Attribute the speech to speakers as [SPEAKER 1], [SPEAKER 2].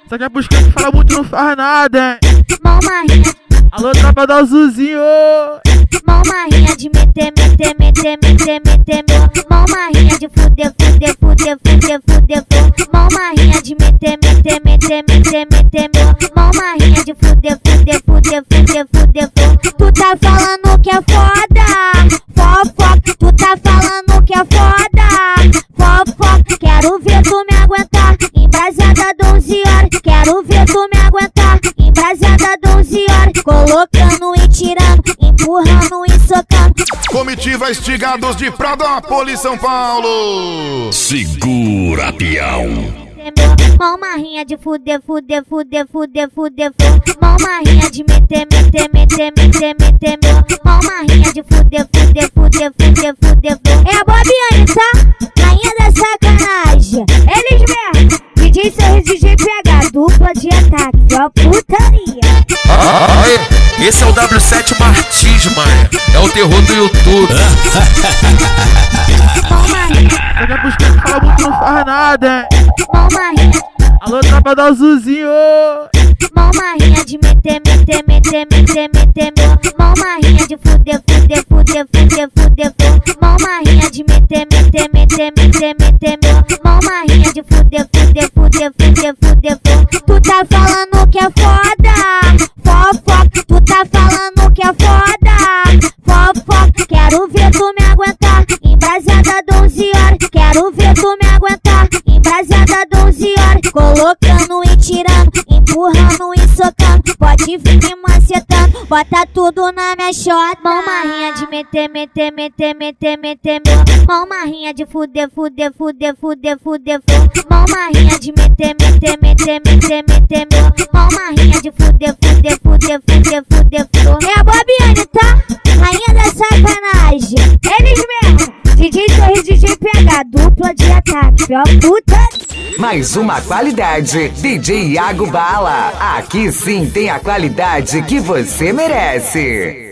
[SPEAKER 1] Só que é pros que fala muito não faz nada, hein?
[SPEAKER 2] Mão marrinha,
[SPEAKER 1] Alô, tropa do azulzinho.
[SPEAKER 2] mão marrinha de meter. Mão marrinha de fuder. Mão marrinha de meter. Mão marrinha de fuder. Tu tá falando que é foda, fofoca. Tu tá falando que é foda, fofoca. Quero ver tu me aguentar, embrasada 12 horas. Quero ver tu me aguentar, embrasada 12 horas. Colocando e tirando, empurrando e socando.
[SPEAKER 3] Comitiva Estigados de Pradópolis, São Paulo.
[SPEAKER 4] Segura, peão.
[SPEAKER 2] Mão marrinha de fuder. Mão marrinha de meter. Mão marrinha de fuder. É a Bobiane, tá? Rainha da sacanagem. Eles mesmo. DJ Sorriso, DJ PH, dupla de ataque. Ó putaria.
[SPEAKER 5] Esse é o W7 Martins, mané. É o terror do YouTube.
[SPEAKER 2] Mão marrinha,
[SPEAKER 1] Só que é pros que fala muito não faz nada, hein?
[SPEAKER 2] mão marrinha.
[SPEAKER 1] Alô, tropa do azulzinho.
[SPEAKER 2] Mão marrinha de meter. Mão marrinha de fuder. Mão marrinha de meter. Mão marrinha de fuder. Tu tá falando que é foda, fofoca. Tu tá falando que é foda, fofoca. Quero ver tu me aguentar, embrasada 12 horas. Quero ver tu me aguentar, embrasada 12 horas. Colocando e tirando, empurrando e socando. Pode vir me macetando, bota tudo na minha xota. Mão marrinha de meter. Mão marrinha de fuder. Mão marrinha de meter. Mão marrinha de fuder. É a Bobiane, tá? Rainha da sacanagem. Eles mesmo. DJ Sorriso, DJ PH, dupla de ataque. Ó puta.
[SPEAKER 6] Mais uma qualidade, DJ Iago Bala. Aqui sim tem a qualidade que você merece.